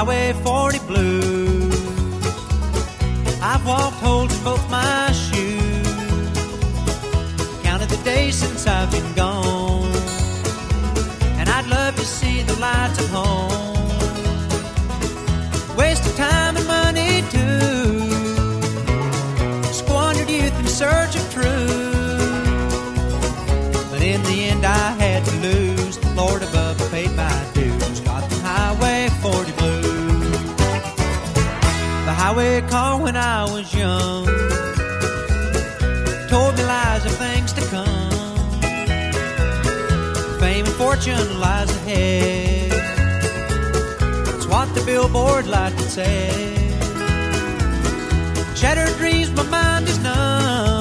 Highway 40 blues. I've walked holes in both my shoes, counted the days since I've been gone, and I'd love to see the lights at home. Wasted time and money too, squandered youth in search of truth, but in the end I had to lose. The Lord above paid my dues. Got the Highway 40 blues. The highway car when I was young told me lies of things to come. Fame and fortune lies ahead, that's what the billboard light would say. Shattered dreams, my mind is numb.